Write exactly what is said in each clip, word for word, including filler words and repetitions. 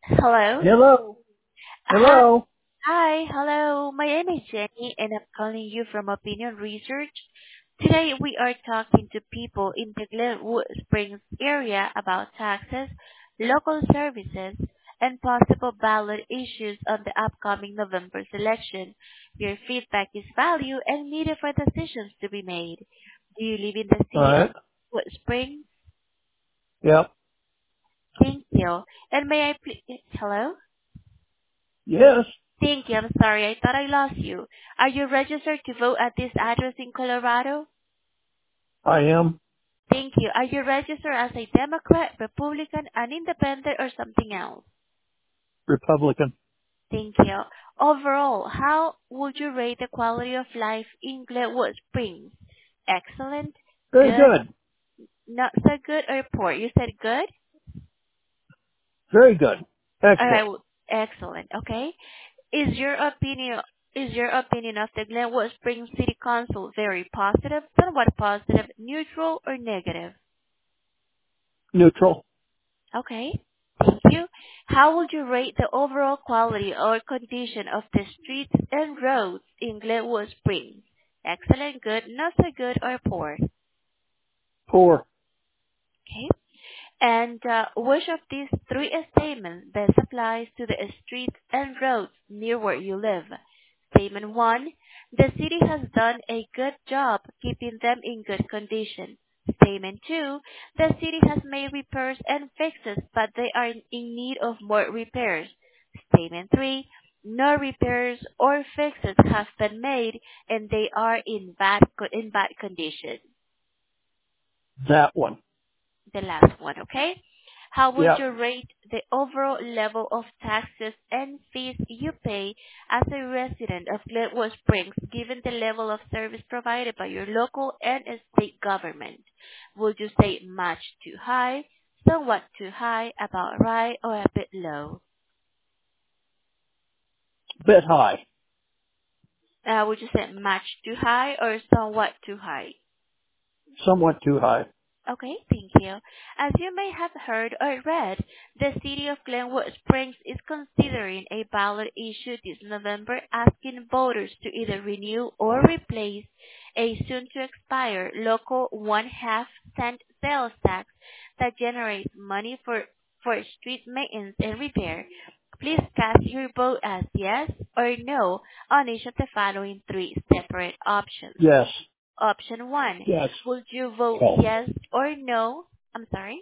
Hello. Hello. Hi. Hello. Hi. Hello. My name is Jenny, and I'm calling you from Opinion Research. Today, we are talking to people in the Glenwood Springs area about taxes, local services, and possible ballot issues on the upcoming November's election. Your feedback is valued and needed for decisions to be made. Do you live in the All city of right. Wood Springs? Yep. Thank you. And may I please... Hello? Yes, Thank you. I'm sorry. I thought I lost you. Are you registered to vote at this address in Colorado? I am Thank you. Are you registered as a Democrat, Republican, an independent, or something else? Republican. Thank you. Overall, how would you rate the quality of life in Glenwood Springs? Excellent, Very good, good. not so good, or poor? You said good? Very good. All right, Excellent. well, excellent. Okay. Is your opinion is your opinion of the Glenwood Springs City Council very positive, somewhat positive, neutral, or negative? Neutral. Okay. Thank you. How would you rate the overall quality or condition of the streets and roads in Glenwood Springs? Excellent, good, not so good, or poor? Poor. Okay. And uh, which of these three statements best applies to the streets and roads near where you live? Statement one, the city has done a good job keeping them in good condition. Statement two, the city has made repairs and fixes, but they are in need of more repairs. Statement three, no repairs or fixes have been made and they are in bad, co- in bad condition. That one. The last one, okay? How would Yeah. you rate the overall level of taxes and fees you pay as a resident of Glenwood Springs given the level of service provided by your local and state government? Would you say much too high, somewhat too high, about right, or a bit low? Bit high. Uh, would you say much too high or somewhat too high? Somewhat too high. Okay, thank you. As you may have heard or read, the city of Glenwood Springs is considering a ballot issue this November asking voters to either renew or replace a soon-to-expire local one-half cent sales tax that generates money for, for street maintenance and repair. Please cast your vote as yes or no on each of the following three separate options. Yes. Option one, Yes. would you vote Oh. yes or no? I'm sorry.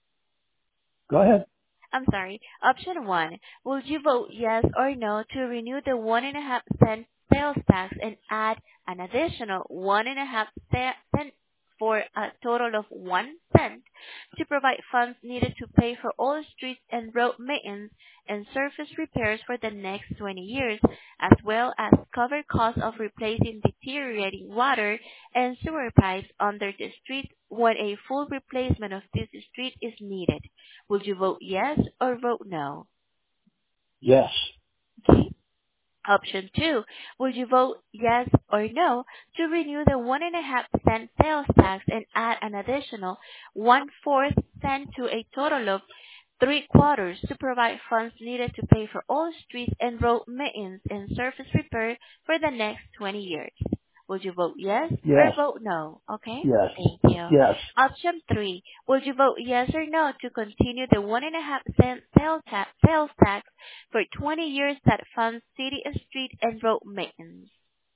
Go ahead. I'm sorry. Option one, would you vote yes or no to renew the one and a half cent sales tax and add an additional one and a half cent for a total of one cent to provide funds needed to pay for all streets and road maintenance and surface repairs for the next twenty years, as well as cover costs of replacing deteriorating water and sewer pipes under the street when a full replacement of this street is needed? Would you vote yes or vote no? Yes. Okay. Option two, would you vote yes or no to renew the one and a half cent sales tax and add an additional one fourth cent to a total of three quarters to provide funds needed to pay for all streets and road maintenance and surface repair for the next twenty years? Would you vote yes or Yes. vote no? Okay, Yes. thank you. Yes. Option three, would you vote yes or no to continue the one and a half cent sales tax, sales tax for twenty years that funds city, street, and road maintenance?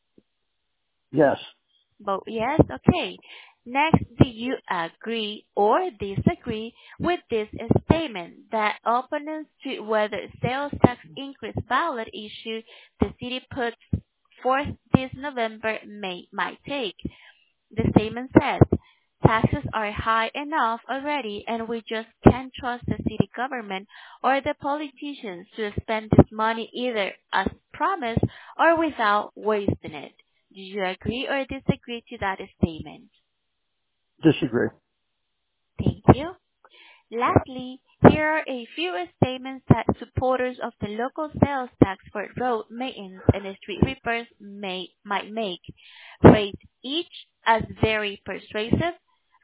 Yes. Vote yes. Okay. Next, do you agree or disagree with this statement that opponents to whether sales tax increase ballot issue the city puts forth this November may might take? The statement says, taxes are high enough already and we just can't trust the city government or the politicians to spend this money either as promised or without wasting it. Do you agree or disagree to that statement? Disagree. Thank you. Lastly, here are a few statements that supporters of the local sales tax for road maintenance and street repairs may might make. Rate each as very persuasive.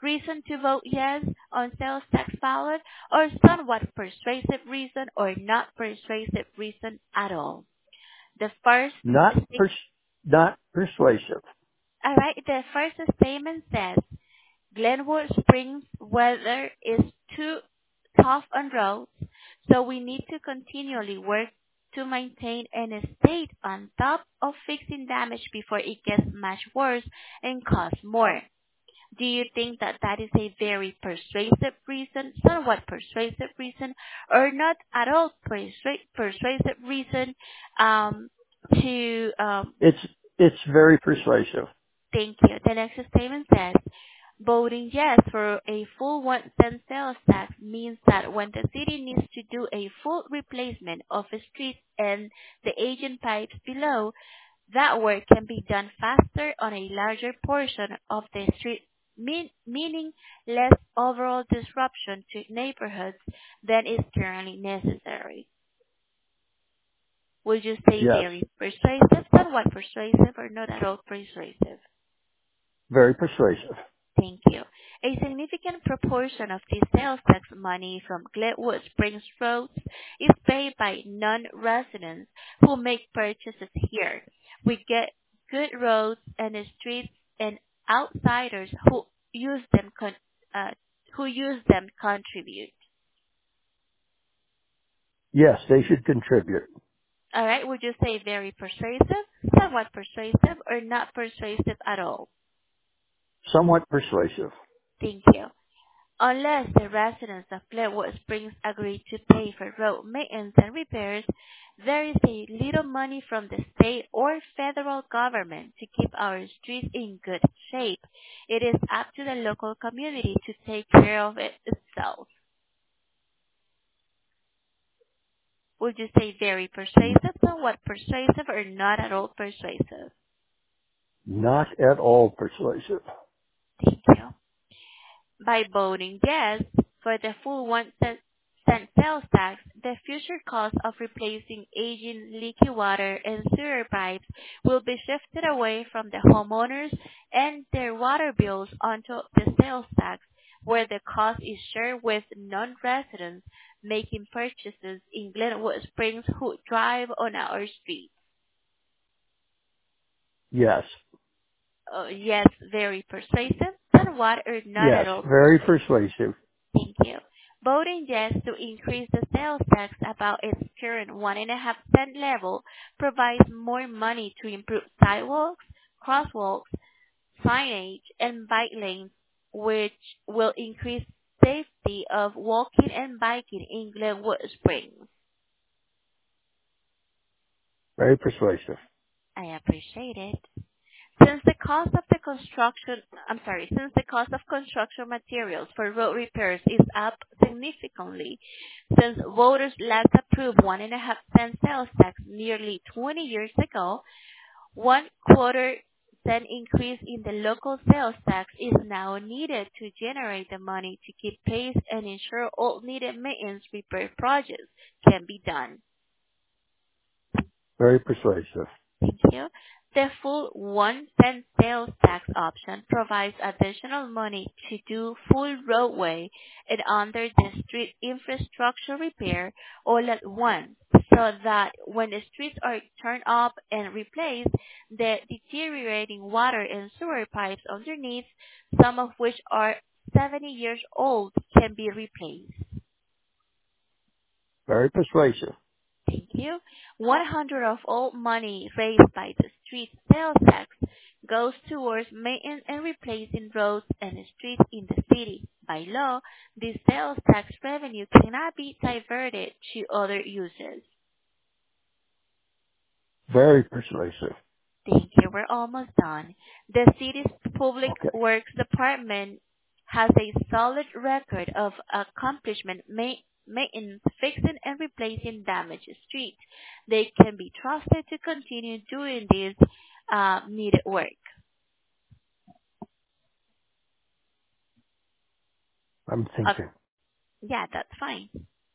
reason to vote yes on sales tax ballot, or somewhat persuasive reason, or not persuasive reason at all. The first, Not pers- not persuasive. all right, the first statement says, Glenwood Springs weather is too tough on roads, so we need to continually work to maintain and stay on top of fixing damage before it gets much worse and costs more. Do you think that that is a very persuasive reason, somewhat persuasive reason, or not at all persua- persuasive reason um, to um, It's it's very persuasive. thank you. The next statement says, voting yes for a full one cent sales tax means that when the city needs to do a full replacement of the streets and the aging pipes below, that work can be done faster on a larger portion of the street, mean, meaning less overall disruption to neighborhoods than is currently necessary. Would you say Yes, very persuasive, somewhat persuasive, or not at all persuasive? very persuasive. Thank you. A significant proportion of the sales tax money from Glenwood Springs roads is paid by non-residents who make purchases here. We get good roads and streets, and outsiders who use them con- uh, who use them contribute. Yes, they should contribute. All right. Would you say very persuasive, somewhat persuasive, or not persuasive at all? Somewhat persuasive. Thank you. Unless the residents of Glenwood Springs agree to pay for road maintenance and repairs, there is a little money from the state or federal government to keep our streets in good shape. It is up to the local community to take care of it itself. Would you say very persuasive, somewhat persuasive, or not at all persuasive? Not at all persuasive. Thank you. By voting yes for the full one cent cent sales tax, the future cost of replacing aging leaky water and sewer pipes will be shifted away from the homeowners and their water bills onto the sales tax, where the cost is shared with non-residents making purchases in Glenwood Springs who drive on our streets. Yes. Uh, yes, very persuasive, somewhat or not Yes, at all. very persuasive. Thank you. Voting yes to increase the sales tax about its current one and a half cent level provides more money to improve sidewalks, crosswalks, signage, and bike lanes, which will increase safety of walking and biking in Glenwood Springs. Very persuasive. I appreciate it. Since the cost of the construction, I'm sorry, since the cost of construction materials for road repairs is up significantly, since voters last approved one and a half cent sales tax nearly twenty years ago, one quarter cent increase in the local sales tax is now needed to generate the money to keep pace and ensure all needed maintenance repair projects can be done. Very persuasive. Thank you. The full one cent sales tax option provides additional money to do full roadway and under the street infrastructure repair all at once, so that when the streets are turned up and replaced, the deteriorating water and sewer pipes underneath, some of which are seventy years old, can be replaced. Very persuasive. Thank you. one hundred of all money raised by the street sales tax goes towards maintenance and replacing roads and streets in the city. By law, the sales tax revenue cannot be diverted to other uses. Very persuasive. Thank you. We're almost done. The city's Public Okay. Works Department has a solid record of accomplishment ma- maintenance, fixing, and replacing damaged streets. They can be trusted to continue doing this uh, needed work. I'm Uh, thinking. yeah, that's fine.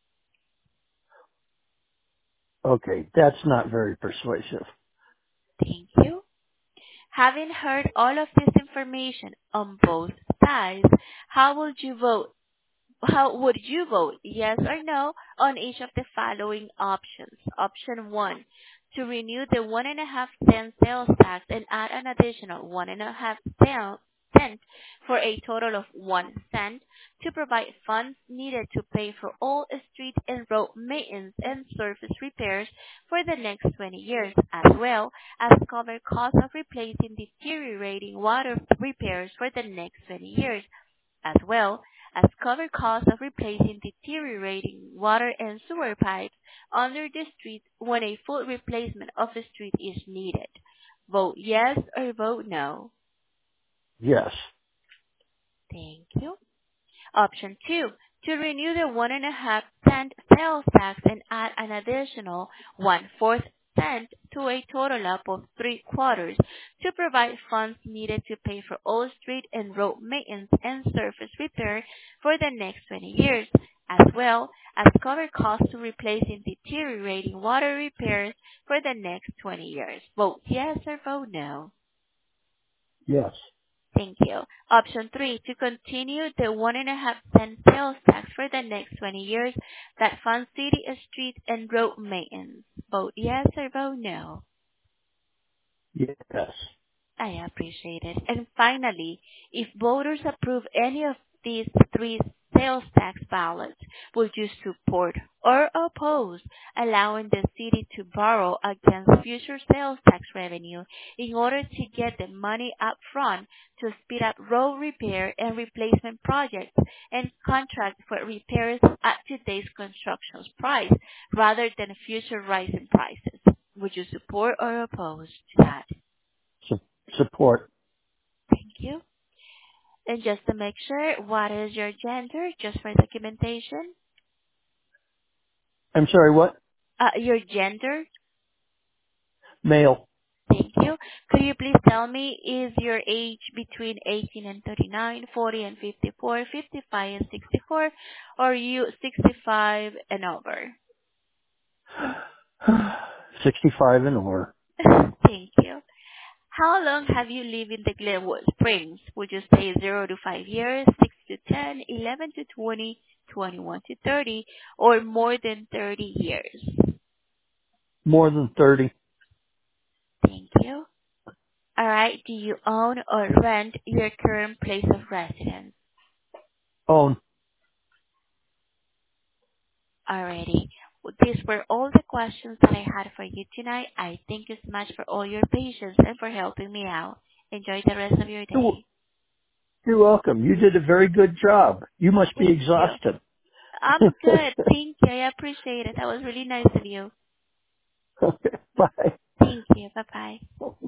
Okay, that's not very persuasive. Thank you. Having heard all of this information on both size, how would you vote? How would you vote? Yes or no on each of the following options. Option one, to renew the one and a half cent sales tax and add an additional one and a half cent cent for a total of one cent to provide funds needed to pay for all street and road maintenance and surface repairs for the next twenty years, as well as cover costs of replacing deteriorating water repairs for the next twenty years, as well as cover costs of replacing deteriorating water and sewer pipes under the street when a full replacement of the street is needed. Vote yes or vote no. Yes. Thank you. Option two, to renew the one and a half cent sales tax and add an additional one fourth cent to a total up of three quarters to provide funds needed to pay for all street and road maintenance and surface repair for the next twenty years, as well as cover costs to replacing deteriorating water repairs for the next twenty years. Vote yes or vote no. Yes. Thank you. Option three, to continue the one and a half cent sales tax for the next twenty years that funds city, street, and road maintenance. Vote yes or vote no. Yes. I appreciate it. And finally, if voters approve any of these three sales tax ballots, would you support or oppose allowing the city to borrow against future sales tax revenue in order to get the money up front to speed up road repair and replacement projects and contract for repairs at today's construction price rather than future rising prices? Would you support or oppose to that? Su- support. Thank you. And just to make sure, what is your gender, just for documentation? I'm sorry, what? Uh, your gender? Male. Thank you. Could you please tell me, is your age between eighteen and thirty-nine, forty and fifty-four, fifty-five and sixty-four, or are you sixty-five and over? sixty-five and over. Thank you. How long have you lived in the Glenwood Springs? Would you say zero to five years, six to ten, eleven to twenty, twenty-one to thirty, or more than thirty years? More than thirty. Thank you. All right. Do you own or rent your current place of residence? Own. Alrighty. Well, these were all the questions that I had for you tonight. I thank you so much for all your patience and for helping me out. Enjoy the rest of your You're day. you're welcome. You did a very good job. You must be Thank you. exhausted. I'm good. Thank you. I appreciate it. That was really nice of you. Okay, bye. Thank you. Bye-bye.